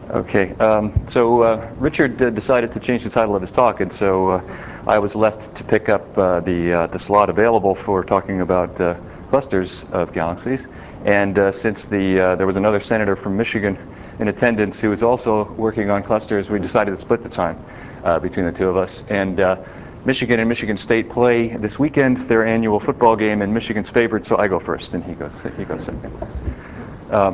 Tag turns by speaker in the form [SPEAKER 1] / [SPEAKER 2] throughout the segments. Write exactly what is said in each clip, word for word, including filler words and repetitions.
[SPEAKER 1] Okay, um, so uh, Richard uh, decided to change the title of his talk, and so uh, I was left to pick up uh, the uh, the slot available for talking about uh, clusters of galaxies. And uh, since the uh, there was another senator from Michigan in attendance who was also working on clusters, we decided to split the time uh, between the two of us. And uh, Michigan and Michigan State play this weekend their annual football game, and Michigan's favored, so I go first, and he goes he goes second. Um,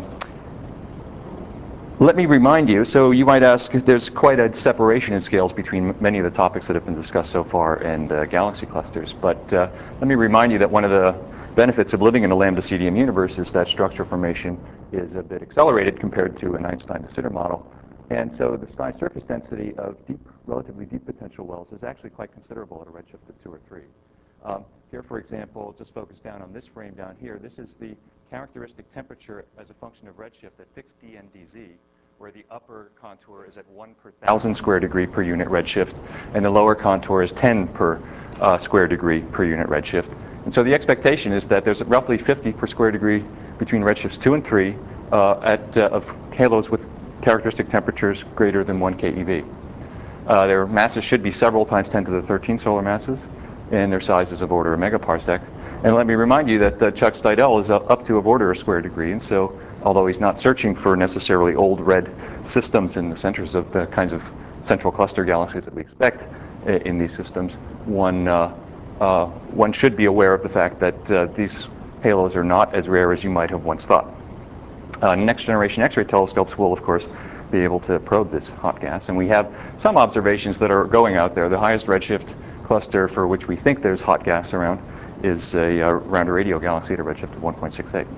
[SPEAKER 1] Let me remind you, so you might ask, there's quite a separation in scales between many of the topics that have been discussed so far and uh, galaxy clusters, but uh, let me remind you that one of the benefits of living in a lambda C D M universe is that structure formation is a bit accelerated compared to an Einstein de Sitter model. And so the Stein surface density of deep, relatively deep potential wells is actually quite considerable at a redshift of two or three. Um, here, for example, just focus down on this frame down here. This is the characteristic temperature as a function of redshift at fixed d and dz, where the upper contour is at one per thousand square degree per unit redshift, and the lower contour is ten per uh, square degree per unit redshift. And so the expectation is that there's roughly fifty per square degree between redshifts two and three uh, at, uh, of halos with characteristic temperatures greater than one keV. Uh, their masses should be several times ten to the thirteen solar masses, and their sizes of order a megaparsec. And let me remind you that uh, Chuck Steidel is up, up to of order a square degree, and so although he's not searching for necessarily old red systems in the centers of the kinds of central cluster galaxies that we expect in these systems, one, uh, uh, one should be aware of the fact that uh, these halos are not as rare as you might have once thought. Uh, next generation X-ray telescopes will, of course, be able to probe this hot gas, and we have some observations that are going out there. The highest redshift cluster for which we think there's hot gas around is a uh, round radio galaxy at a redshift of one point six eight.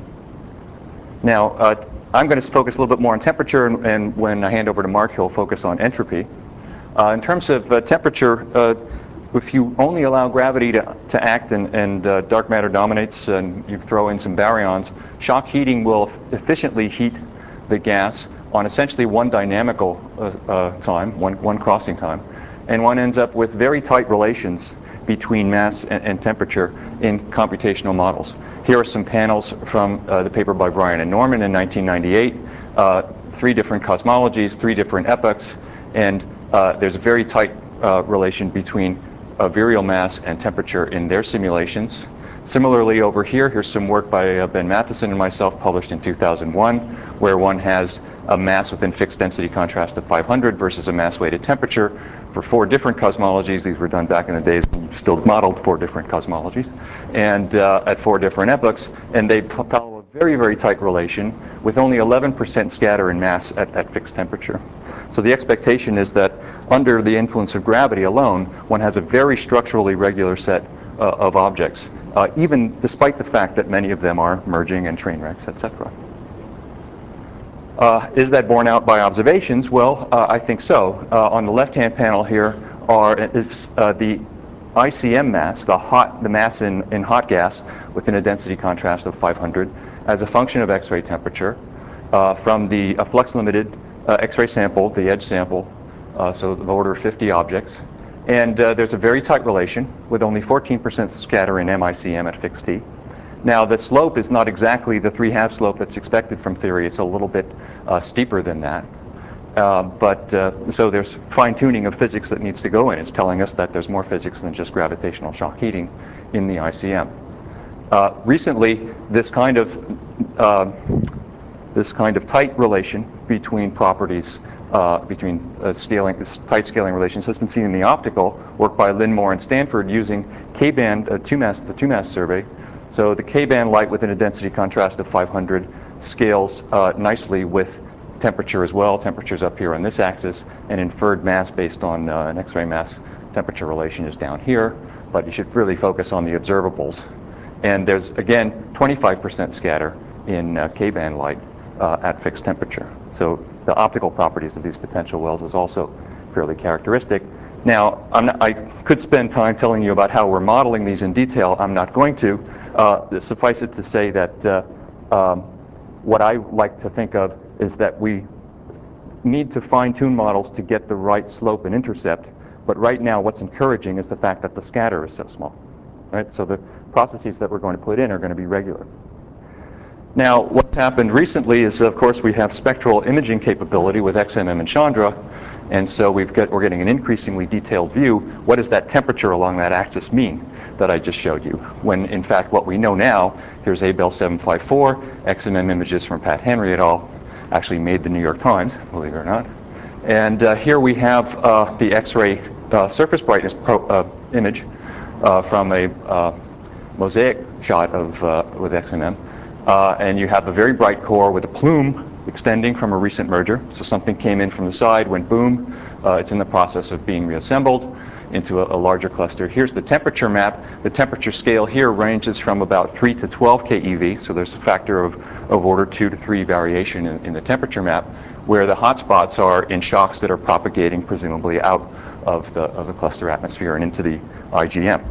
[SPEAKER 1] Now, uh, I'm going to focus a little bit more on temperature, and, and when I hand over to Mark, he'll focus on entropy. Uh, in terms of uh, temperature, uh, if you only allow gravity to, to act and, and uh, dark matter dominates and you throw in some baryons, shock heating will efficiently heat the gas on essentially one dynamical uh, uh, time, one, one crossing time, and one ends up with very tight relations between mass and, and temperature in computational models. Here are some panels from uh, the paper by Bryan and Norman in nineteen ninety-eight, uh, three different cosmologies, three different epochs, and uh, there's a very tight uh, relation between uh, virial mass and temperature in their simulations. Similarly, over here, here's some work by uh, Ben Matheson and myself published in two thousand one, where one has a mass within fixed density contrast of five hundred versus a mass-weighted temperature for four different cosmologies. These were done back in the days when you still modeled four different cosmologies, and uh, at four different epochs, and they follow a very, very tight relation with only eleven percent scatter in mass at, at fixed temperature. So the expectation is that under the influence of gravity alone, one has a very structurally regular set uh, of objects, uh, even despite the fact that many of them are merging and train wrecks, et cetera. Uh, is that borne out by observations? Well, uh, I think so. Uh, on the left-hand panel here are is uh, the I C M mass, the hot, the mass in, in hot gas within a density contrast of five hundred as a function of X-ray temperature uh, from the uh, flux-limited uh, X-ray sample, the EDGE sample, uh, so of order of fifty objects. And uh, there's a very tight relation with only fourteen percent scatter in M I C M at fixed T. Now, the slope is not exactly the three-half slope that's expected from theory. It's a little bit uh, steeper than that. Uh, but uh, so there's fine-tuning of physics that needs to go in. It's telling us that there's more physics than just gravitational shock heating in the I C M. Uh, recently, this kind of uh, this kind of tight relation between properties, uh, between uh, scaling, tight scaling relations has been seen in the optical work by Lynn Moore and Stanford using K-band uh, two-mass, the two-mass survey. So the K-band light within a density contrast of five hundred scales uh, nicely with temperature as well. Temperature's up here on this axis, and inferred mass based on uh, an X-ray mass temperature relation is down here, but you should really focus on the observables. And there's, again, twenty-five percent scatter in uh, K-band light uh, at fixed temperature. So the optical properties of these potential wells is also fairly characteristic. Now, I'm not, I could spend time telling you about how we're modeling these in detail. I'm not going to. Uh, suffice it to say that uh, um, what I like to think of is that we need to fine-tune models to get the right slope and intercept. But right now, what's encouraging is the fact that the scatter is so small. Right? So the processes that we're going to put in are going to be regular. Now, what's happened recently is, of course, we have spectral imaging capability with X M M and Chandra, and so we've got, we're getting an increasingly detailed view. What does that temperature along that axis mean that I just showed you? When, in fact, what we know now, here's Abell seven five four, X M M images from Pat Henry et al. Actually made the New York Times, believe it or not. And uh, here we have uh, the X-ray uh, surface brightness pro, uh, image uh, from a uh, mosaic shot of uh, with X M M. Uh, and you have a very bright core with a plume extending from a recent merger. So something came in from the side, went boom. Uh, it's in the process of being reassembled into a, a larger cluster. Here's the temperature map. The temperature scale here ranges from about three to twelve K E V. So there's a factor of, of order two to three variation in, in the temperature map, where the hotspots are in shocks that are propagating presumably out of the, of the cluster atmosphere and into the I G M.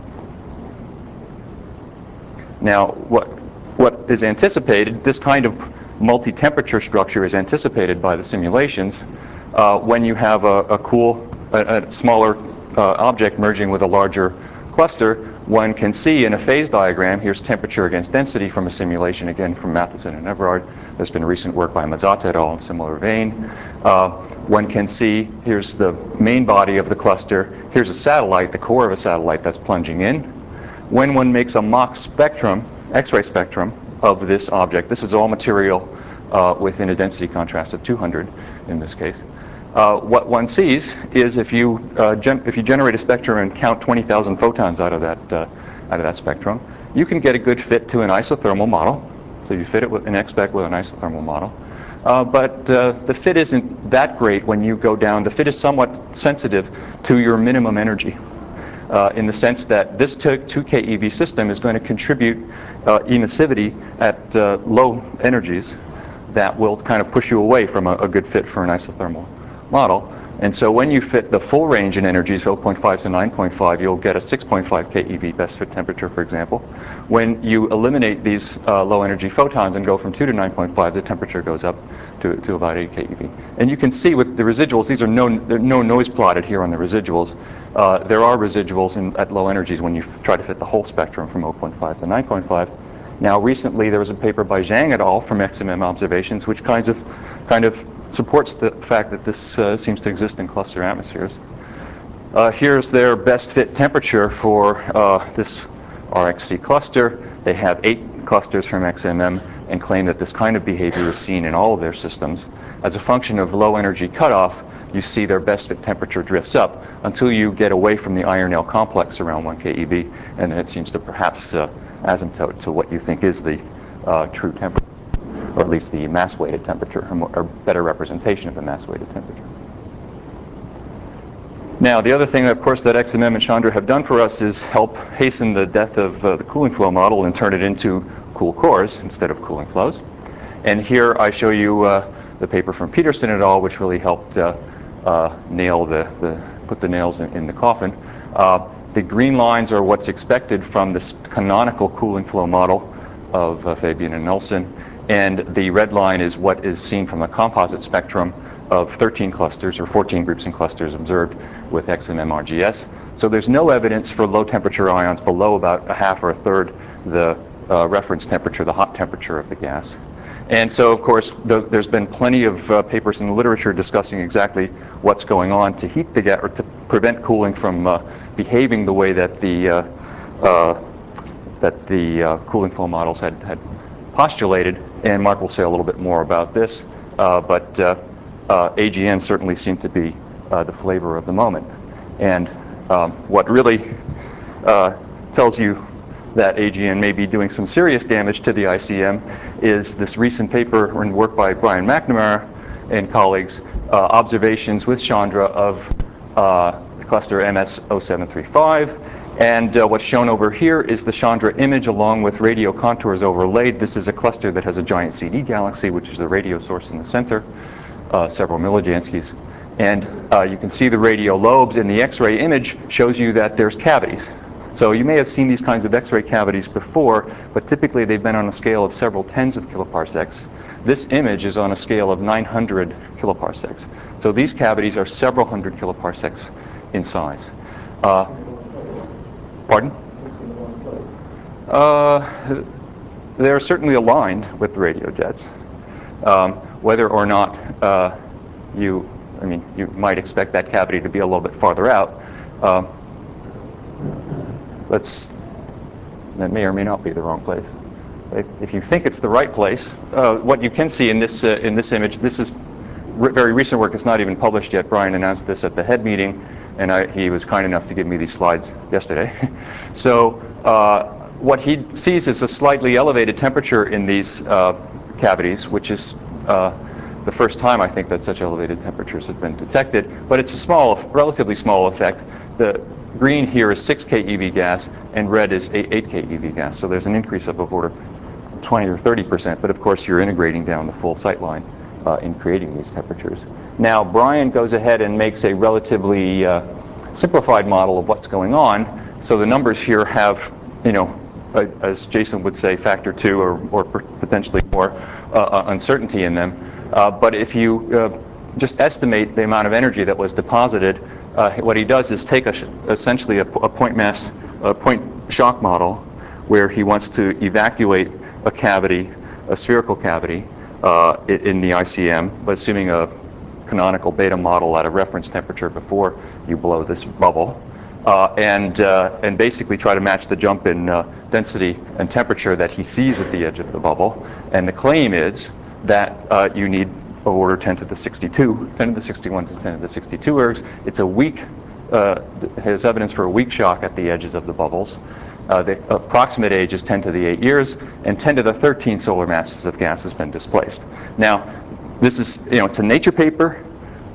[SPEAKER 1] Now, what What is anticipated, this kind of multi-temperature structure is anticipated by the simulations uh, when you have a, a cool, a, a smaller uh, object merging with a larger cluster. One can see in a phase diagram, here's temperature against density from a simulation, again from Matheson and Everard. There's been recent work by Mazzotta et al. In similar vein. Uh, one can see, here's the main body of the cluster. Here's a satellite, the core of a satellite that's plunging in. When one makes a mock spectrum, X-ray spectrum of this object, this is all material uh, within a density contrast of two hundred in this case. Uh, what one sees is if you uh, gen if you generate a spectrum and count twenty thousand photons out of that uh, out of that spectrum, you can get a good fit to an isothermal model. So you fit it with an X spec with an isothermal model. Uh, but uh, the fit isn't that great when you go down. The fit is somewhat sensitive to your minimum energy. Uh, in the sense that this two K E V system is going to contribute uh, emissivity at uh, low energies that will kind of push you away from a, a good fit for an isothermal model. And so when you fit the full range in energies, zero point five to nine point five, you'll get a six point five K E V best fit temperature, for example. When you eliminate these uh, low energy photons and go from two to nine point five, the temperature goes up to, to about eight K E V. And you can see with the residuals, these are no, no noise plotted here on the residuals. Uh, there are residuals in, at low energies when you try to fit the whole spectrum from zero point five to nine point five. Now, recently there was a paper by Zhang et al. From X M M observations, which kinds of, kind of supports the fact that this uh, seems to exist in cluster atmospheres. Uh, here's their best fit temperature for uh, this R X C cluster. They have eight clusters from X M M and claim that this kind of behavior is seen in all of their systems. As a function of low energy cutoff, you see their best fit temperature drifts up until you get away from the iron L complex around one K E V, and then it seems to perhaps uh, asymptote to what you think is the uh, true temperature, or at least the mass-weighted temperature, or, more, or better representation of the mass-weighted temperature. Now, the other thing, of course, that X M M and Chandra have done for us is help hasten the death of uh, the cooling flow model and turn it into cool cores instead of cooling flows. And here I show you uh, the paper from Peterson et al., which really helped uh, uh, nail the, the, put the nails in, in the coffin. Uh, the green lines are what's expected from this canonical cooling flow model of uh, Fabian and Nelson. And the red line is what is seen from a composite spectrum of thirteen clusters, or fourteen groups and clusters observed with X M M R G S. So there's no evidence for low temperature ions below about a half or a third the uh, reference temperature, the hot temperature of the gas. And so, of course, the, there's been plenty of uh, papers in the literature discussing exactly what's going on to heat the gas, or to prevent cooling from uh, behaving the way that the uh, uh, that the uh, cooling flow models had, had postulated. And Mark will say a little bit more about this. Uh, but uh, uh, A G N certainly seemed to be uh, the flavor of the moment. And um, what really uh, tells you that A G N may be doing some serious damage to the I C M is this recent paper and work by Brian McNamara and colleagues, uh, observations with Chandra of uh, the cluster M S zero seven three five. And uh, what's shown over here is the Chandra image along with radio contours overlaid. This is a cluster that has a giant C D galaxy, which is the radio source in the center, uh, several millijanskys. And uh, you can see the radio lobes, and the X-ray image shows you that there's cavities. So you may have seen these kinds of X-ray cavities before, but typically they've been on a scale of several tens of kiloparsecs. This image is on a scale of nine hundred kiloparsecs. So these cavities are several hundred kiloparsecs in size. Uh, pardon? Uh, they're certainly aligned with the radio jets. Um, whether or not uh, you, I mean, you might expect that cavity to be a little bit farther out. Um, let's, that may or may not be the wrong place. If, if you think it's the right place, uh, what you can see in this, uh, in this image, this is re very recent work. It's not even published yet. Brian announced this at the head meeting, and I, he was kind enough to give me these slides yesterday. So uh, what he sees is a slightly elevated temperature in these uh, cavities, which is uh, the first time I think that such elevated temperatures have been detected. But it's a small, relatively small effect. The green here is six K E V gas, and red is eight K E V gas. So there's an increase of of order twenty or thirty percent. But of course, you're integrating down the full sight line uh, in creating these temperatures. Now, Brian goes ahead and makes a relatively uh, simplified model of what's going on. So the numbers here have, you know, uh, as Jason would say, factor two or, or potentially more uh, uncertainty in them. Uh, but if you uh, just estimate the amount of energy that was deposited, uh, what he does is take a sh essentially a, a point mass, a point shock model, where he wants to evacuate a cavity, a spherical cavity, uh, in the I C M, but assuming a canonical beta model at a reference temperature before you blow this bubble, uh, and uh, and basically try to match the jump in uh, density and temperature that he sees at the edge of the bubble. And the claim is that uh, you need order ten to the sixty-two, ten to the sixty-one to ten to the sixty-two ergs. It's a weak, uh, has evidence for a weak shock at the edges of the bubbles. Uh, the approximate age is ten to the eight years, and ten to the thirteen solar masses of gas has been displaced. Now, this is, you know, it's a Nature paper,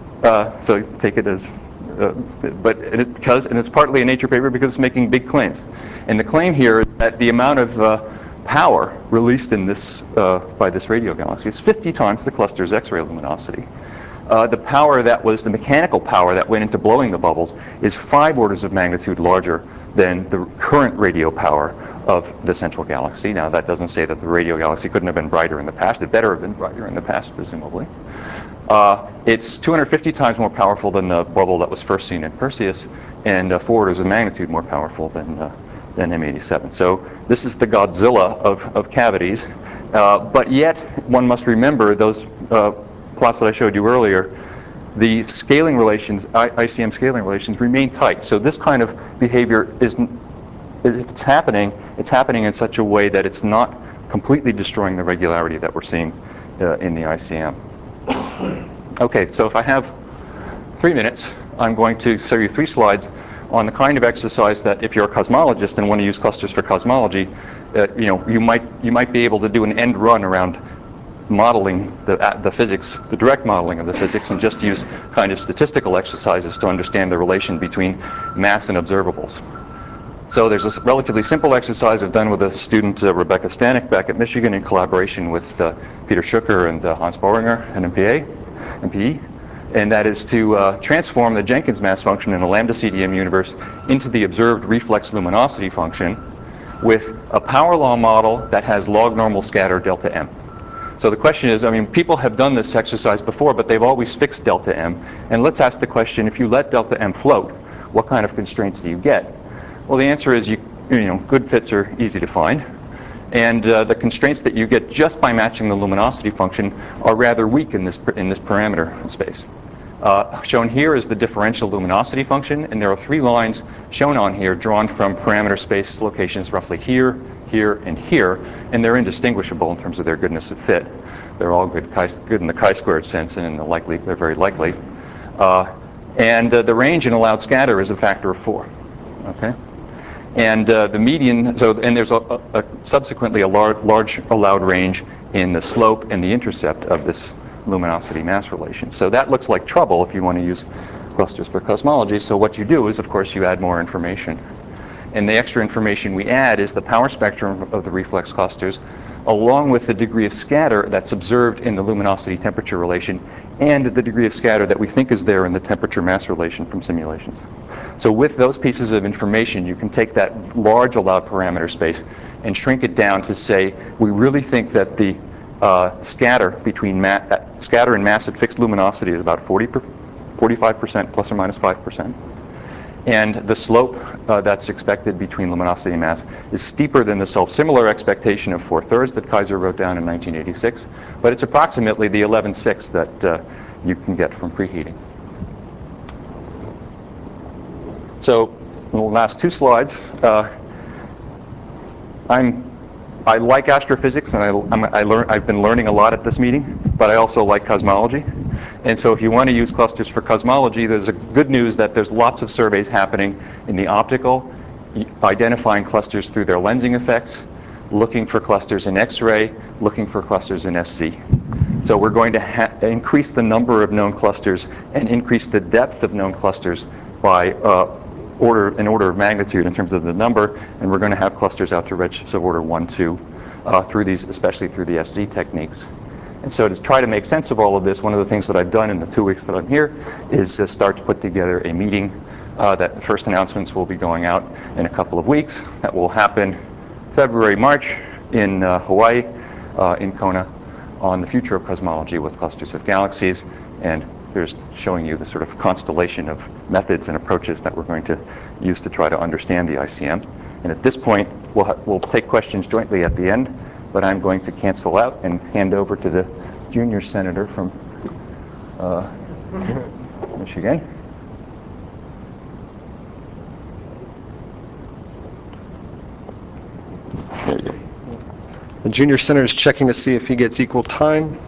[SPEAKER 1] uh, so take it as, uh, but it, because, and it's partly a Nature paper because it's making big claims. And the claim here is that the amount of uh, power released in this, uh, by this radio galaxy is fifty times the cluster's X-ray luminosity. Uh, the power that was, the mechanical power that went into blowing the bubbles is five orders of magnitude larger than the current radio power of the central galaxy. Now, that doesn't say that the radio galaxy couldn't have been brighter in the past. It better have been brighter in the past, presumably. Uh, it's two hundred fifty times more powerful than the bubble that was first seen in Perseus, and uh, four orders of magnitude more powerful than, uh, than M eighty-seven. So this is the Godzilla of, of cavities. Uh, but yet, one must remember those uh, plots that I showed you earlier. The scaling relations, I C M scaling relations, remain tight. So this kind of behavior isn't, if it's happening, it's happening in such a way that it's not completely destroying the regularity that we're seeing uh, in the I C M. Okay, so if I have three minutes, I'm going to show you three slides on the kind of exercise that if you're a cosmologist and want to use clusters for cosmology, uh, you know, you might, you might be able to do an end run around modeling the, uh, the physics, the direct modeling of the physics, and just use kind of statistical exercises to understand the relation between mass and observables. So there's a relatively simple exercise I've done with a student, uh, Rebecca Stanek, back at Michigan in collaboration with uh, Peter Schucker and uh, Hans Bohringer and M P A, M P E, and that is to uh, transform the Jenkins mass function in a lambda C D M universe into the observed reflex luminosity function with a power law model that has log normal scatter delta M. So the question is, I mean, people have done this exercise before, but they've always fixed delta M. And let's ask the question, if you let delta M float, what kind of constraints do you get? Well, the answer is, you, you know, good fits are easy to find. And uh, the constraints that you get just by matching the luminosity function are rather weak in this, in this parameter space. Uh, shown here is the differential luminosity function, and there are three lines shown on here drawn from parameter space locations roughly here, here, and here, and they're indistinguishable in terms of their goodness of fit. They're all good, chi good in the chi-squared sense, and in the likely, they're very likely. Uh, and uh, the range in allowed scatter is a factor of four. Okay, and uh, the median. So, and there's a, a, a subsequently a large, large allowed range in the slope and the intercept of this luminosity mass relation. So that looks like trouble if you want to use clusters for cosmology. So what you do is, of course, you add more information. And the extra information we add is the power spectrum of the reflex clusters, along with the degree of scatter that's observed in the luminosity temperature relation, and the degree of scatter that we think is there in the temperature mass relation from simulations. So with those pieces of information, you can take that large allowed parameter space and shrink it down to say, we really think that the uh, scatter between ma uh, scatter and mass at fixed luminosity is about forty, forty-five percent plus or minus five percent. And the slope uh, that's expected between luminosity and mass is steeper than the self-similar expectation of four thirds that Kaiser wrote down in nineteen eighty-six, but it's approximately the eleven sixths that uh, you can get from preheating. So in the last two slides, uh, I'm, I like astrophysics, and I, I'm, I learn, I've been learning a lot at this meeting, but I also like cosmology. And so if you want to use clusters for cosmology, there's a good news that there's lots of surveys happening in the optical, identifying clusters through their lensing effects, looking for clusters in X-ray, looking for clusters in S C. So we're going to ha increase the number of known clusters and increase the depth of known clusters by uh, order, an order of magnitude in terms of the number, and we're going to have clusters out to redshifts of order one, two, uh, through these, especially through the S Z techniques. And so to try to make sense of all of this, one of the things that I've done in the two weeks that I'm here is uh, start to put together a meeting uh, that first announcements will be going out in a couple of weeks. That will happen February, March in uh, Hawaii, uh, in Kona, on the future of cosmology with clusters of galaxies. And here's showing you the sort of constellation of methods and approaches that we're going to use to try to understand the I C M. And at this point, we'll, we'll take questions jointly at the end, but I'm going to cancel out and hand over to the junior senator from uh, Michigan.
[SPEAKER 2] There you go. The junior senator is checking to see if he gets equal time.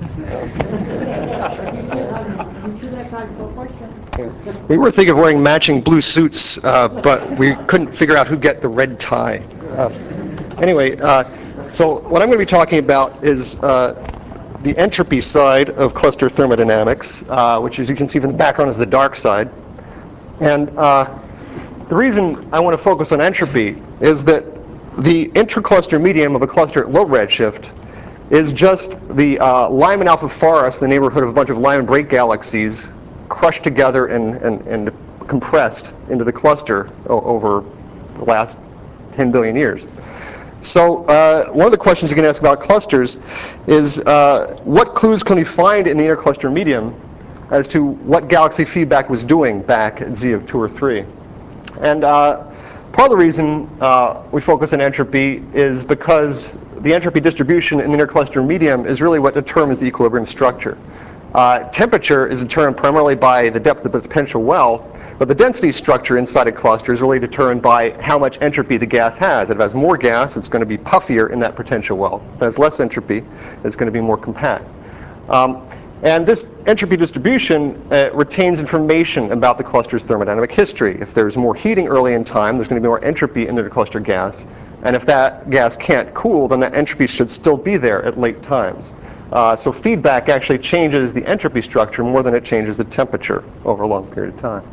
[SPEAKER 2] We were thinking of wearing matching blue suits, uh, but we couldn't figure out who get the red tie. Uh, anyway, uh, so what I'm going to be talking about is uh, the entropy side of cluster thermodynamics, uh, which, as you can see from the background, is the dark side. And uh, the reason I want to focus on entropy is that the intercluster medium of a cluster at low redshift is just the uh, Lyman alpha Pharos, the neighborhood of a bunch of Lyman break galaxies, crushed together and, and, and compressed into the cluster over the last ten billion years. So uh, one of the questions you can ask about clusters is uh, what clues can we find in the intercluster medium as to what galaxy feedback was doing back at z of two or three? And uh, part of the reason uh, we focus on entropy is because the entropy distribution in the intercluster medium is really what determines the equilibrium structure. Uh, temperature is determined primarily by the depth of the potential well, but the density structure inside a cluster is really determined by how much entropy the gas has. If it has more gas, it's going to be puffier in that potential well. If it has less entropy, it's going to be more compact. Um, and this entropy distribution uh, retains information about the cluster's thermodynamic history. If there's more heating early in time, there's going to be more entropy in the cluster gas. And if that gas can't cool, then that entropy should still be there at late times. Uh, so feedback actually changes the entropy structure more than it changes the temperature over a long period of time.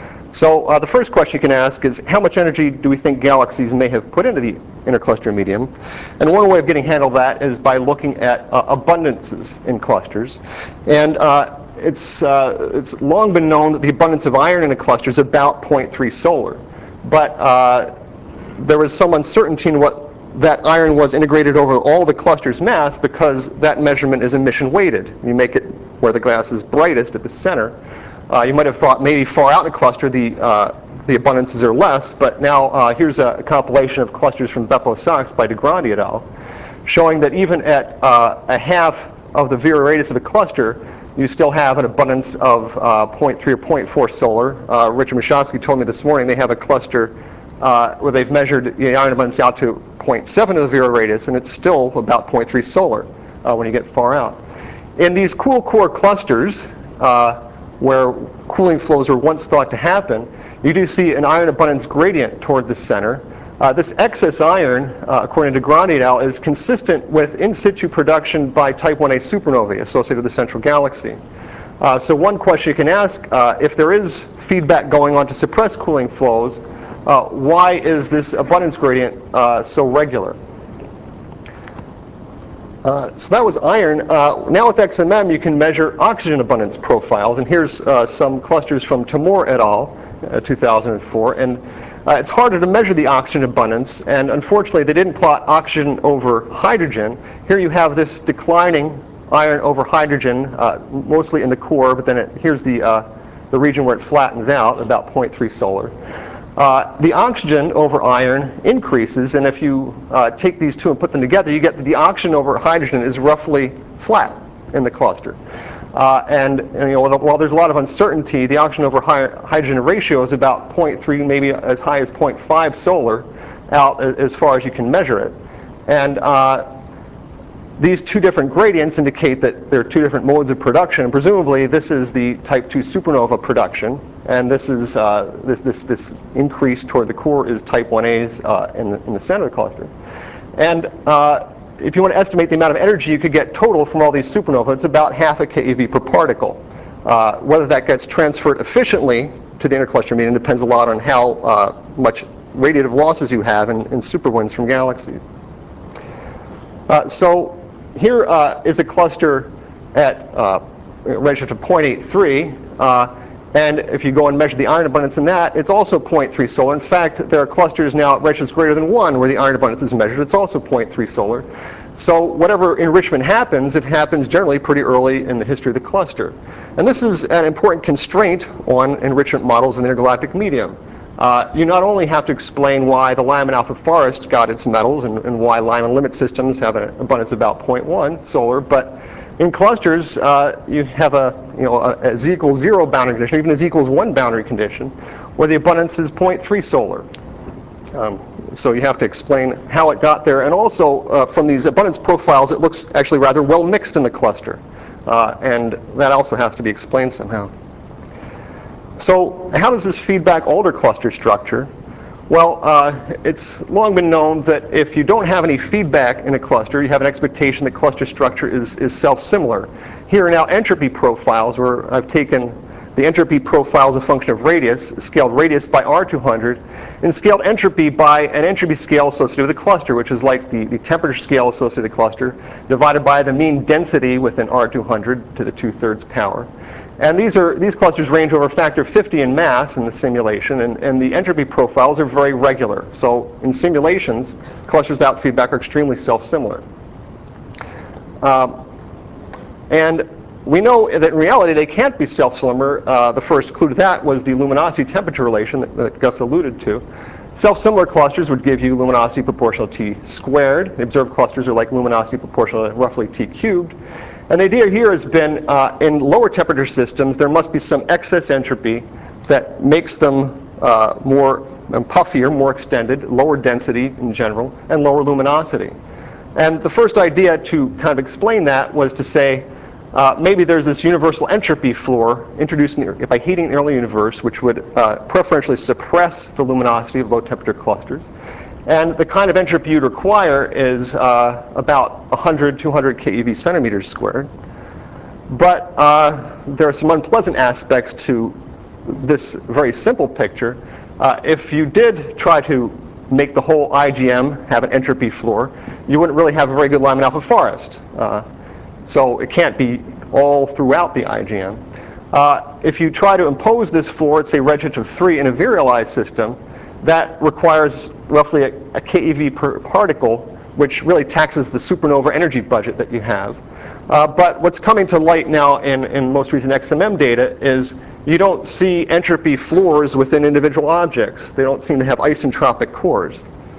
[SPEAKER 2] So uh, the first question you can ask is, how much energy do we think galaxies may have put into the intercluster medium? And one way of getting handle of that is by looking at uh, abundances in clusters. And uh, it's, uh, it's long been known that the abundance of iron in a cluster is about zero point three solar. But uh, there was some uncertainty in what that iron was integrated over all the cluster's mass, because that measurement is emission weighted. You make it where the glass is brightest at the center. Uh, you might have thought maybe far out in the cluster the, uh, the abundances are less, but now uh, here's a compilation of clusters from Beppo-Sachs by de Grandi et al., showing that even at uh, a half of the vira radius of a cluster, you still have an abundance of uh, zero point three or zero point four solar. Uh, Richard Machowski told me this morning they have a cluster uh, where they've measured the iron abundance out to zero point seven of the vira radius, and it's still about zero point three solar uh, when you get far out. In these cool core clusters, uh, where cooling flows were once thought to happen, you do see an iron abundance gradient toward the center. Uh, this excess iron, uh, according to Grandi et al., is consistent with in situ production by type one A supernovae associated with the central galaxy. Uh, so one question you can ask, uh, if there is feedback going on to suppress cooling flows, uh, why is this abundance gradient uh, so regular? Uh, so that was iron. Uh, now with X M M, you can measure oxygen abundance profiles. And here's uh, some clusters from Timur et al., uh, two thousand four. And uh, it's harder to measure the oxygen abundance. And unfortunately, they didn't plot oxygen over hydrogen. Here you have this declining iron over hydrogen, uh, mostly in the core. But then it, here's the, uh, the region where it flattens out, about zero point three solar. uh, the oxygen over iron increases, and if you uh, take these two and put them together, you get that the oxygen over hydrogen is roughly flat in the cluster. Uh, and, and you know, while there's a lot of uncertainty, the oxygen over hy hydrogen ratio is about zero point three, maybe as high as zero point five solar, out as far as you can measure it. And uh, these two different gradients indicate that there are two different modes of production. And presumably, this is the type two supernova production, and this is uh, this this this increase toward the core is type one A's uh, in the in the center of the cluster. And uh, if you want to estimate the amount of energy you could get total from all these supernovae, it's about half a keV per particle. Uh, whether that gets transferred efficiently to the intercluster medium depends a lot on how uh, much radiative losses you have in, in superwinds from galaxies. Uh, so here uh, is a cluster at uh, redshift of zero point eight three. Uh, And if you go and measure the iron abundance in that, it's also zero point three solar. In fact, there are clusters now at redshifts greater than one where the iron abundance is measured. It's also zero point three solar. So whatever enrichment happens, it happens generally pretty early in the history of the cluster. And this is an important constraint on enrichment models in the intergalactic medium. Uh, you not only have to explain why the Lyman alpha forest got its metals and, and why Lyman limit systems have an abundance of about zero point one solar, but in clusters, uh, you have a, you know, a, a z equals zero boundary condition, even a z equals one boundary condition, where the abundance is zero point three solar. Um, so you have to explain how it got there. And also, uh, from these abundance profiles, it looks actually rather well mixed in the cluster. Uh, and that also has to be explained somehow. So how does this feedback Alder cluster structure? Well, uh, it's long been known that if you don't have any feedback in a cluster, you have an expectation that cluster structure is, is self-similar. Here are now entropy profiles where I've taken the entropy profile as a function of radius, scaled radius by R two hundred, and scaled entropy by an entropy scale associated with the cluster, which is like the, the temperature scale associated with the cluster, divided by the mean density within R two hundred to the two-thirds power. And these are these clusters range over a factor of fifty in mass in the simulation, and, and the entropy profiles are very regular. So in simulations, clusters without feedback are extremely self-similar. Um, and we know that in reality they can't be self-similar. Uh, the first clue to that was the luminosity temperature relation that, that Gus alluded to. Self-similar clusters would give you luminosity proportional to T squared. The observed clusters are like luminosity proportional to roughly T cubed. And the idea here has been, uh, in lower temperature systems, there must be some excess entropy that makes them uh, more um, puffier, more extended, lower density in general, and lower luminosity. And the first idea to kind of explain that was to say, uh, maybe there's this universal entropy floor introduced in the, by heating the early universe, which would uh, preferentially suppress the luminosity of low temperature clusters. And the kind of entropy you'd require is uh, about one hundred, two hundred keV centimeters squared. But uh, there are some unpleasant aspects to this very simple picture. Uh, if you did try to make the whole I G M have an entropy floor, you wouldn't really have a very good Lyman alpha forest. Uh, so it can't be all throughout the I G M. Uh, if you try to impose this floor at, say, redshift of three in a virialized system, that requires roughly a, a keV per particle, which really taxes the supernova energy budget that you have. Uh, but what's coming to light now in, in most recent X M M data is you don't see entropy floors within individual objects. They don't seem to have isentropic cores.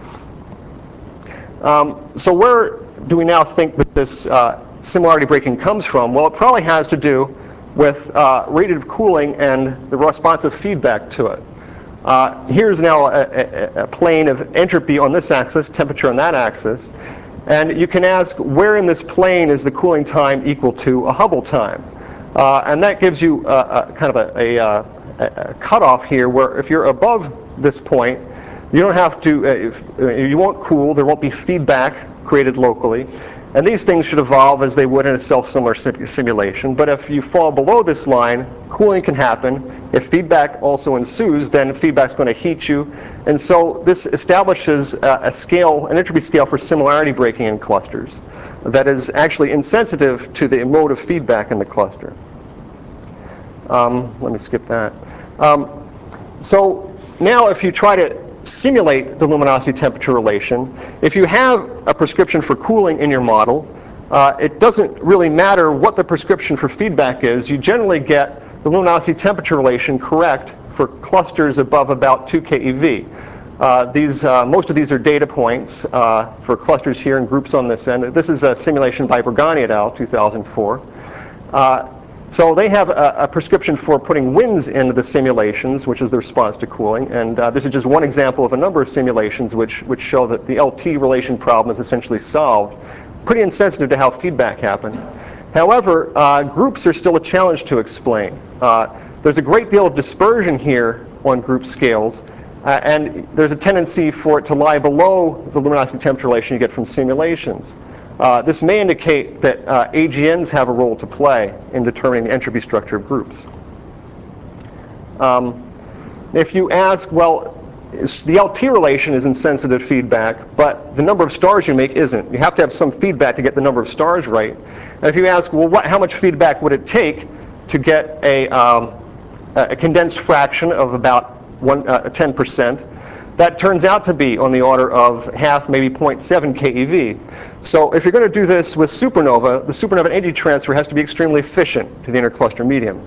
[SPEAKER 2] Um, so where do we now think that this uh, similarity breaking comes from? Well, it probably has to do with uh, radiative cooling and the responsive feedback to it. Uh, here's now a, a, a plane of entropy on this axis, temperature on that axis. And you can ask, where in this plane is the cooling time equal to a Hubble time? Uh, and that gives you a, a kind of a, a, a cutoff here, where if you're above this point, you don't have to, uh, if, uh, you won't cool, there won't be feedback created locally. And these things should evolve as they would in a self-similar sim simulation. But if you fall below this line, cooling can happen. If feedback also ensues, then feedback's going to heat you. And so this establishes a, a scale, an entropy scale for similarity breaking in clusters that is actually insensitive to the mode of feedback in the cluster. Um, let me skip that. Um, so now if you try to simulate the luminosity temperature relation, if you have a prescription for cooling in your model, uh, it doesn't really matter what the prescription for feedback is. You generally get the luminosity temperature relation correct for clusters above about two keV. Uh, these, uh, most of these are data points uh, for clusters here and groups on this end. This is a simulation by Borgani et al., two thousand four. Uh, so they have a, a prescription for putting winds into the simulations, which is the response to cooling. And uh, this is just one example of a number of simulations which, which show that the L T relation problem is essentially solved. Pretty insensitive to how feedback happens. However, uh, groups are still a challenge to explain. Uh, there's a great deal of dispersion here on group scales. Uh, and there's a tendency for it to lie below the luminosity temperature relation you get from simulations. Uh, this may indicate that uh, A G Ns have a role to play in determining the entropy structure of groups. Um, if you ask, well, the L T relation is insensitive to feedback, but the number of stars you make isn't. You have to have some feedback to get the number of stars right. And if you ask, well, what, how much feedback would it take to get a, um, a condensed fraction of about One, uh, ten percent, that turns out to be on the order of half, maybe zero point seven keV. So if you're going to do this with supernova, the supernova energy transfer has to be extremely efficient to the intercluster medium.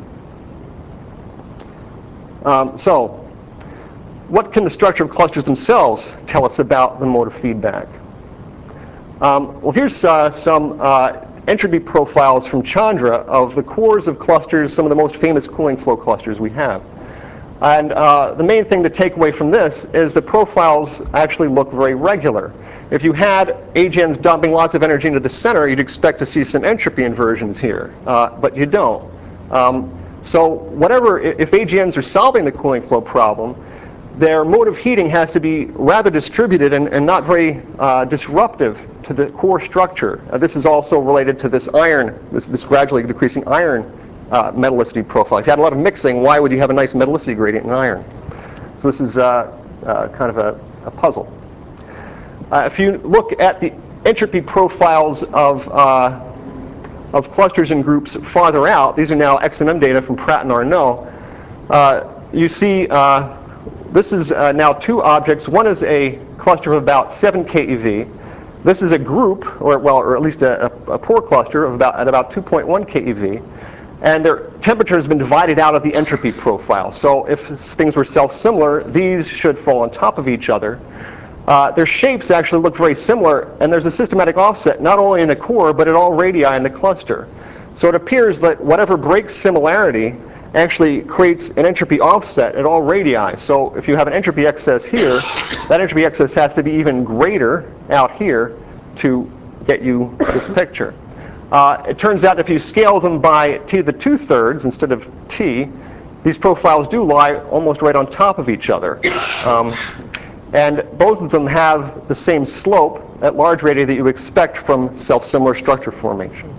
[SPEAKER 2] Um, so what can the structure of clusters themselves tell us about the mode of feedback? Um, well, here's uh, some uh, entropy profiles from Chandra of the cores of clusters, some of the most famous cooling flow clusters we have. And uh, the main thing to take away from this is the profiles actually look very regular. If you had A G Ns dumping lots of energy into the center, you'd expect to see some entropy inversions here, uh, but you don't. Um, so whatever, if A G Ns are solving the cooling flow problem, their mode of heating has to be rather distributed and, and not very uh, disruptive to the core structure. Uh, this is also related to this iron, this, this gradually decreasing iron Uh, metallicity profile. If you had a lot of mixing, why would you have a nice metallicity gradient in iron? So this is uh, uh, kind of a, a puzzle. Uh, if you look at the entropy profiles of, uh, of clusters and groups farther out, these are now X M M data from Pratt and Arnault, uh, you see uh, this is uh, now two objects. One is a cluster of about seven keV. This is a group, or well, or at least a, a, a poor cluster of about, at about two point one keV. And their temperature has been divided out of the entropy profile. So if things were self-similar, these should fall on top of each other. Uh, their shapes actually look very similar, and there's a systematic offset not only in the core, but at all radii in the cluster. So it appears that whatever breaks similarity actually creates an entropy offset at all radii. So if you have an entropy excess here, that entropy excess has to be even greater out here to get you this picture. Uh, it turns out if you scale them by t to the two-thirds instead of t, these profiles do lie almost right on top of each other. Um, and both of them have the same slope at large radii that you expect from self-similar structure formation.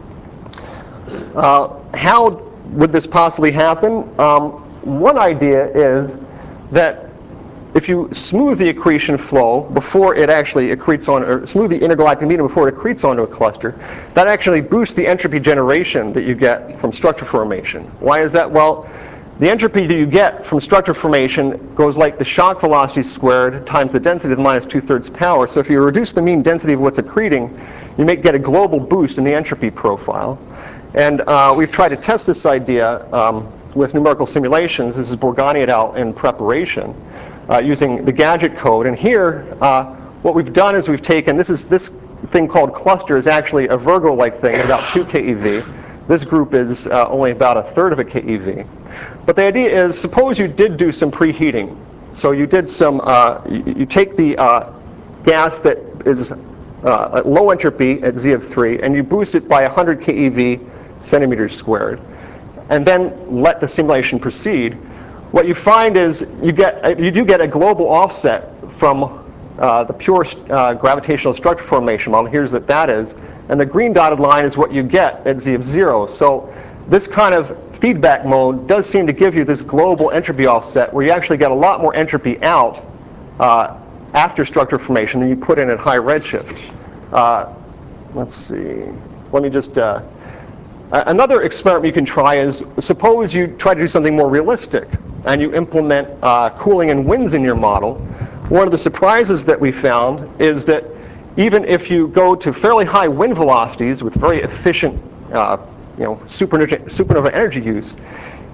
[SPEAKER 2] Uh, how would this possibly happen? Um, one idea is that if you smooth the accretion flow before it actually accretes on, or smooth the intergalactic medium before it accretes onto a cluster, that actually boosts the entropy generation that you get from structure formation. Why is that? Well, the entropy that you get from structure formation goes like the shock velocity squared times the density to the minus two-thirds power. So if you reduce the mean density of what's accreting, you may get a global boost in the entropy profile. And uh, we've tried to test this idea um, with numerical simulations. This is Borgani et al. In preparation. Uh, using the gadget code. And here, uh, what we've done is we've taken, this is this thing called cluster is actually a Virgo-like thing, about two keV. This group is uh, only about a third of a keV. But the idea is, suppose you did do some preheating. So you did some, uh, you, you take the uh, gas that is uh, at low entropy at Z of three, and you boost it by one hundred keV centimeters squared, and then let the simulation proceed. What you find is you get you do get a global offset from uh, the pure uh, gravitational structure formation model. Here's what that is, and the green dotted line is what you get at Z of zero. So this kind of feedback mode does seem to give you this global entropy offset, where you actually get a lot more entropy out uh, after structure formation than you put in at high redshift. Uh, let's see. Let me just. Uh, Another experiment you can try is, suppose you try to do something more realistic and you implement uh, cooling and winds in your model. One of the surprises that we found is that even if you go to fairly high wind velocities with very efficient uh, you know, supernova, supernova energy use,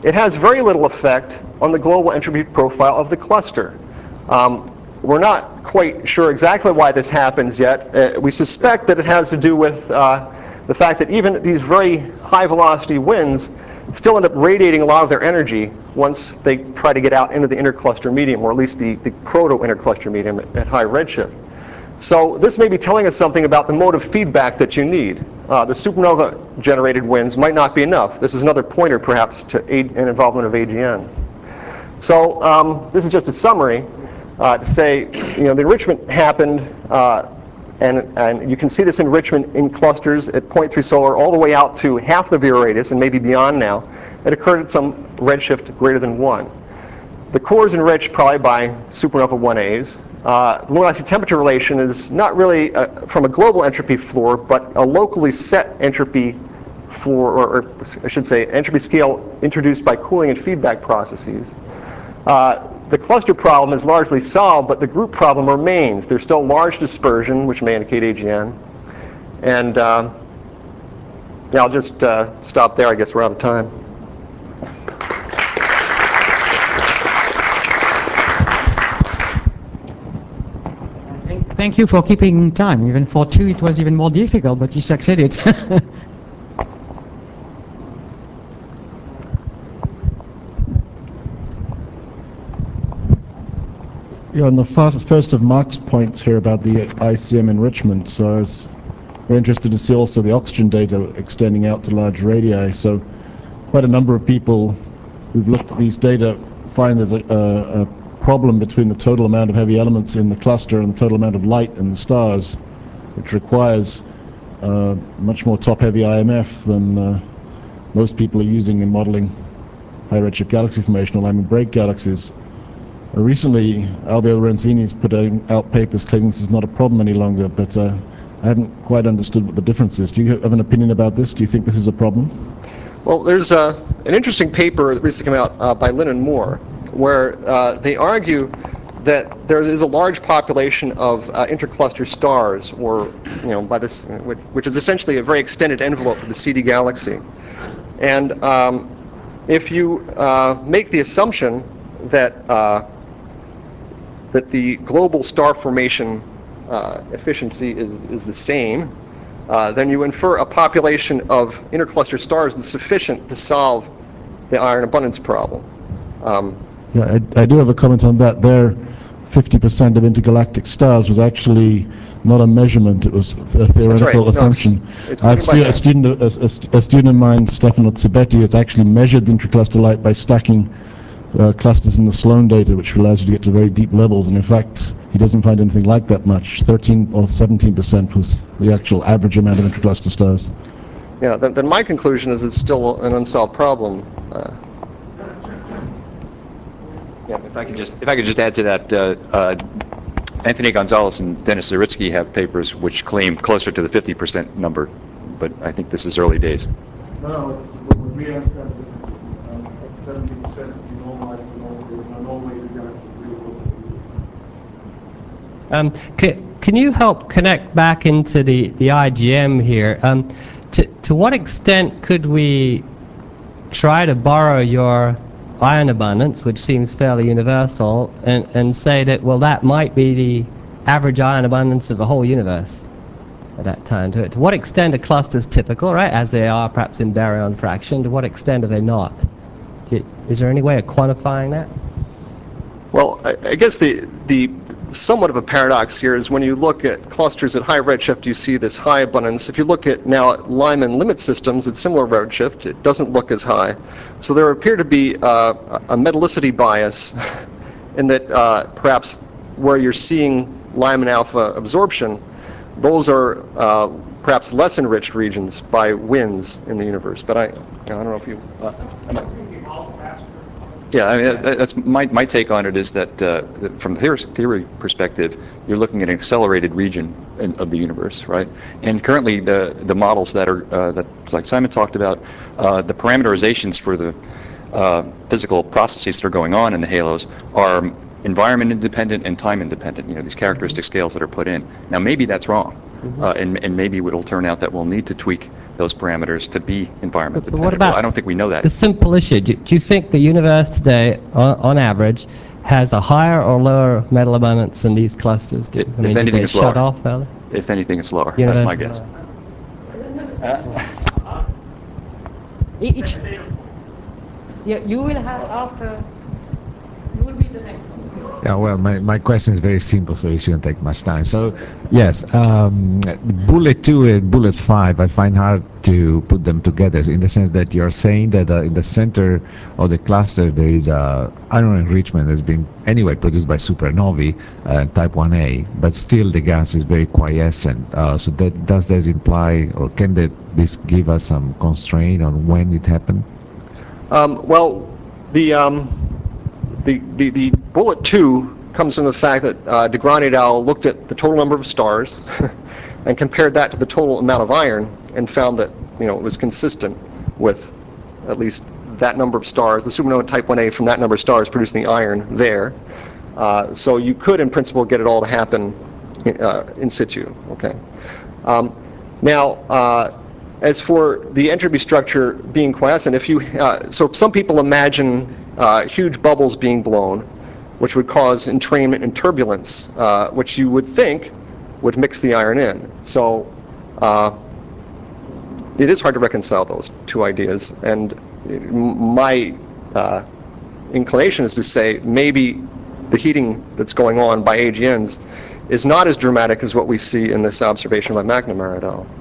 [SPEAKER 2] it has very little effect on the global entropy profile of the cluster. Um, we're not quite sure exactly why this happens yet. Uh, we suspect that it has to do with uh, the fact that even these very high velocity winds still end up radiating a lot of their energy once they try to get out into the intercluster medium, or at least the, the proto-intercluster medium at, at high redshift. So this may be telling us something about the mode of feedback that you need. Uh, the supernova-generated winds might not be enough. This is another pointer, perhaps, to aid an involvement of A G Ns. So um, this is just a summary uh, to say, you know, the enrichment happened, uh, and, and you can see this enrichment in clusters at zero point three solar all the way out to half the Vera radius and maybe beyond now. It occurred at some redshift greater than one. The core is enriched probably by supernova one A's. Uh, the luminosity temperature relation is not really uh, from a global entropy floor, but a locally set entropy floor, or, or I should say entropy scale introduced by cooling and feedback processes. Uh, the cluster problem is largely solved, but the group problem remains. There's still large dispersion, which may indicate A G N. And uh, yeah, I'll just uh, stop there. I guess we're out of time.
[SPEAKER 3] Thank you for keeping time. Even for two, it was even more difficult, but you succeeded.
[SPEAKER 4] Yeah, on the first, first of Mark's points here about the I C M enrichment, so I was very interested to see also the oxygen data extending out to large radii. So quite a number of people who've looked at these data find there's a, a, a problem between the total amount of heavy elements in the cluster and the total amount of light in the stars, which requires uh, much more top-heavy I M F than uh, most people are using in modeling high redshift galaxy formation or Lyman break galaxies. Uh, recently, Alvio Lorenzini's put out papers claiming this is not a problem any longer, but uh, I haven't quite understood what the difference is. Do you have an opinion about this? Do you think this is a problem?
[SPEAKER 2] Well, there's uh, an interesting paper that recently came out uh, by Lin and Moore, where uh, they argue that there is a large population of uh, intercluster stars, or you know, by this, which, which is essentially a very extended envelope of the C D galaxy. And um, if you uh, make the assumption that uh, that the global star formation uh, efficiency is is the same, uh, then you infer a population of intercluster stars that's sufficient to solve the iron abundance problem. Um,
[SPEAKER 4] Yeah, I, I do have a comment on that. There, fifty percent of intergalactic stars was actually not a measurement, it was a theoretical
[SPEAKER 2] right.
[SPEAKER 4] assumption.
[SPEAKER 2] No, it's, it's
[SPEAKER 4] a, stu a, student, a, a, a student of mine, Stefano Zibetti, has actually measured the intercluster light by stacking uh, clusters in the Sloan data, which allows you to get to very deep levels, and in fact, he doesn't find anything like that much. thirteen or seventeen percent was the actual average amount of intercluster stars.
[SPEAKER 2] Yeah, then, then my conclusion is it's still an unsolved problem. Uh,
[SPEAKER 1] Yeah, if I could just if I could just add to that, uh, uh, Anthony Gonzalez and Dennis Zaritsky have papers which claim closer to the fifty percent number, but I think this is early days.
[SPEAKER 5] No, no, it's, what we understand the difference is um, seventy percent if you normalize the normal, normal way the galaxy is really close to the
[SPEAKER 6] Um, can, can you help connect back into the, the I G M here? Um, to, to what extent could we try to borrow your iron abundance, which seems fairly universal, and, and say that, well, that might be the average iron abundance of the whole universe at that time? To, to what extent are clusters typical, right, as they are perhaps in baryon fraction? To what extent are they not? Is there any way of quantifying that?
[SPEAKER 2] Well, I, I guess the, the somewhat of a paradox here is when you look at clusters at high redshift, you see this high abundance. If you look at now at Lyman limit systems at similar redshift, it doesn't look as high. So there appear to be uh, a metallicity bias in that uh, perhaps where you're seeing Lyman alpha absorption, those are uh, perhaps less enriched regions by winds in the universe. But I, I don't know if you... Uh,
[SPEAKER 1] Yeah, I mean, that's my, my take on it is that uh, from the theory perspective, you're looking at an accelerated region in, of the universe, right? And currently, the the models that are uh, that like Simon talked about, uh, the parameterizations for the uh, physical processes that are going on in the halos are environment independent and time independent. You know, these characteristic scales that are put in. Now, maybe that's wrong, uh, and, and maybe it'll turn out that we'll need to tweak those parameters to be environment
[SPEAKER 6] But- but
[SPEAKER 1] dependent.
[SPEAKER 6] what about
[SPEAKER 1] Well, I don't think we know that.
[SPEAKER 6] The simple issue, do, do you think the universe today, on, on average, has a higher or lower metal abundance than these clusters do?
[SPEAKER 1] If-
[SPEAKER 6] I
[SPEAKER 1] if
[SPEAKER 6] mean, do
[SPEAKER 1] anything,
[SPEAKER 6] they
[SPEAKER 1] it's
[SPEAKER 6] shut
[SPEAKER 1] lower.
[SPEAKER 6] off early?
[SPEAKER 1] If anything, it's lower. That's
[SPEAKER 6] Universe
[SPEAKER 1] my
[SPEAKER 6] is
[SPEAKER 1] guess.
[SPEAKER 6] lower. Each, yeah, you will have after, you will be the next one.
[SPEAKER 7] Yeah, well, my, my question is very simple, so it shouldn't take much time. So, yes, um, bullet two and bullet five, I find hard to put them together in the sense that you're saying that uh, in the center of the cluster there is a iron enrichment that's been anyway produced by supernovae, uh, type one A, but still the gas is very quiescent. Uh, so that does this imply, or can that, this give us some constraint on when it happened?
[SPEAKER 2] Um, well, the, um, the, the, the bullet two comes from the fact that uh, de Grande et al. Looked at the total number of stars and compared that to the total amount of iron and found that, you know, it was consistent with at least that number of stars, the supernova type one A from that number of stars producing the iron there. Uh, so you could, in principle, get it all to happen in, uh, in situ. Okay. Um, now, uh, as for the entropy structure being quiescent, if you uh, so some people imagine uh, huge bubbles being blown, which would cause entrainment and turbulence, uh, which you would think would mix the iron in. So uh, it is hard to reconcile those two ideas, and my uh, inclination is to say maybe the heating that's going on by A G Ns is not as dramatic as what we see in this observation by McNamara et al.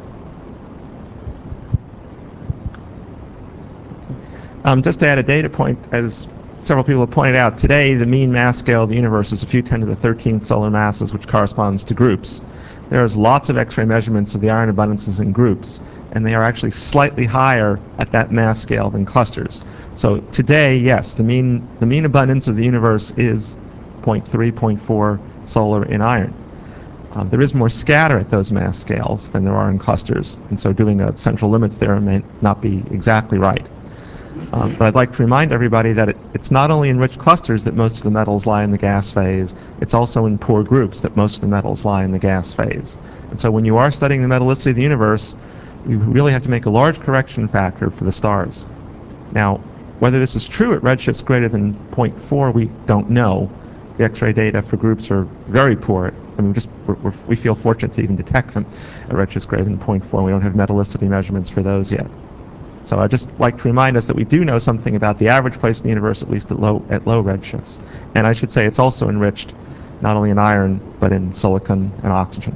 [SPEAKER 8] Um, just to add a data point, as several people have pointed out, today the mean mass scale of the universe is a few ten to the thirteenth solar masses, which corresponds to groups. There's lots of X-ray measurements of the iron abundances in groups, and they are actually slightly higher at that mass scale than clusters. So today, yes, the mean, the mean abundance of the universe is zero point three, zero point four solar in iron. Um, there is more scatter at those mass scales than there are in clusters, and so doing a central limit theorem may not be exactly right. Um, but I'd like to remind everybody that it, it's not only in rich clusters that most of the metals lie in the gas phase, it's also in poor groups that most of the metals lie in the gas phase. And so when you are studying the metallicity of the universe, you really have to make a large correction factor for the stars. Now, whether this is true at redshifts greater than zero point four, we don't know. The X-ray data for groups are very poor. I mean, just we're, we're, we feel fortunate to even detect them at redshifts greater than zero point four. We don't have metallicity measurements for those yet. So I'd just like to remind us that we do know something about the average place in the universe, at least at low, at low redshifts. And I should say it's also enriched not only in iron, but in silicon and oxygen.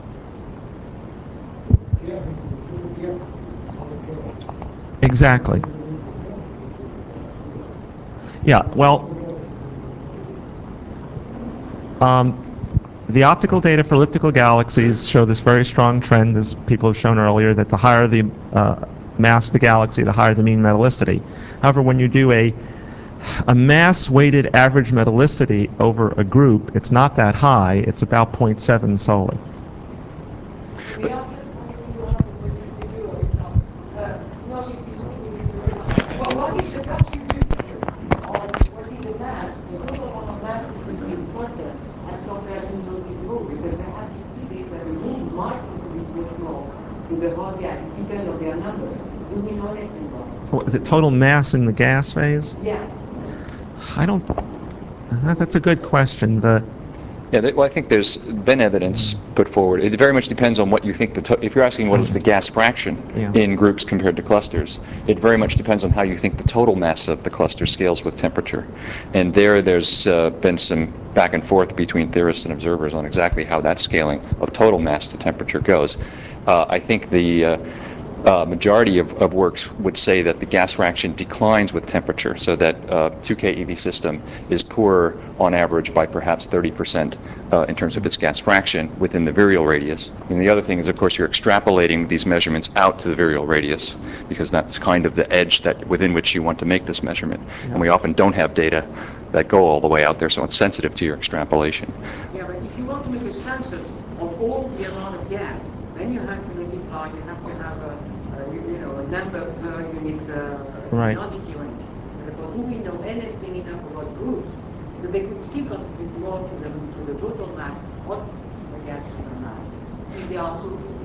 [SPEAKER 8] Exactly. Yeah, well, um, the optical data for elliptical galaxies show this very strong trend, as people have shown earlier, that the higher the uh, mass of the galaxy, the higher the mean metallicity. However, when you do a, a mass-weighted average metallicity over a group, it's not that high. It's about zero point seven solar. The total mass in the gas phase?
[SPEAKER 9] Yeah.
[SPEAKER 8] I don't. That's a good question. The
[SPEAKER 1] Yeah, that, well, I think there's been evidence put forward. It very much depends on what you think the, to if you're asking what is the gas fraction
[SPEAKER 8] Yeah.
[SPEAKER 1] in groups compared to clusters, it very much depends on how you think the total mass of the cluster scales with temperature. And there, there's uh, been some back and forth between theorists and observers on exactly how that scaling of total mass to temperature goes. Uh, I think the uh, Uh, majority of, of works would say that the gas fraction declines with temperature, so that uh, two K E V system is poorer on average by perhaps thirty percent uh, in terms of its gas fraction within the virial radius. And the other thing is, of course, you're extrapolating these measurements out to the virial radius, because that's kind of the edge that within which you want to make this measurement. Yeah. And we often don't have data that go all the way out there, so it's sensitive to your extrapolation.
[SPEAKER 9] Yeah, but if you want to make a census of all the amount of gas, then you have to multiply, you have to have a, a you, you know, a number per unit uh,
[SPEAKER 8] right.
[SPEAKER 9] luminosity range. Therefore, do we know anything enough about groups that they could still contribute more to the, to the total mass of the gas mass if they are so big?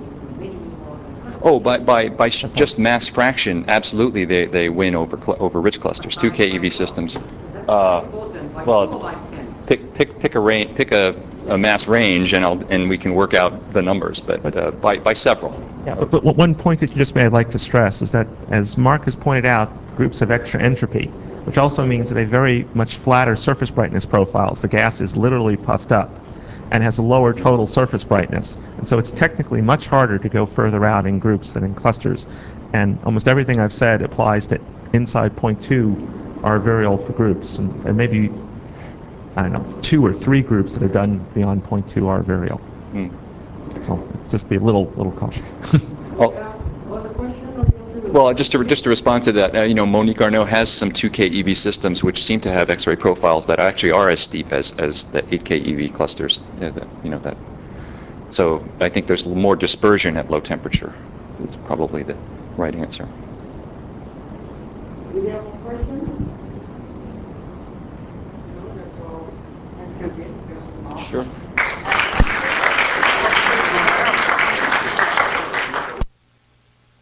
[SPEAKER 9] many more than
[SPEAKER 1] Oh, by, by, by sh- just mass fraction, absolutely they, they win over, cl- over rich clusters. two K E V systems. Uh, well, pick, pick, pick a range, pick a, a mass range, and I'll, and we can work out the numbers, but uh, by, by several.
[SPEAKER 8] Yeah, but, but one point that you just made I'd like to stress is that, as Mark has pointed out, groups have extra entropy, which also means that they very much flatter surface brightness profiles. The gas is literally puffed up and has a lower total surface brightness. And so it's technically much harder to go further out in groups than in clusters. And almost everything I've said applies to inside zero point two are virial for groups. And, and maybe, I don't know, two or three groups that are done beyond zero point two are virial.
[SPEAKER 1] Mm.
[SPEAKER 8] So it's just be a little, little caution.
[SPEAKER 1] Oh. Well, just to, just to respond to that, uh, you know, Monique Arnaud has some two K E V systems which seem to have X-ray profiles that actually are as steep as, as the eight K E V clusters. Uh, that, you know, that. So I think there's more dispersion at low temperature. It's probably the right answer.
[SPEAKER 9] Do you have a question? No, that's all. Thank you.
[SPEAKER 1] Sure.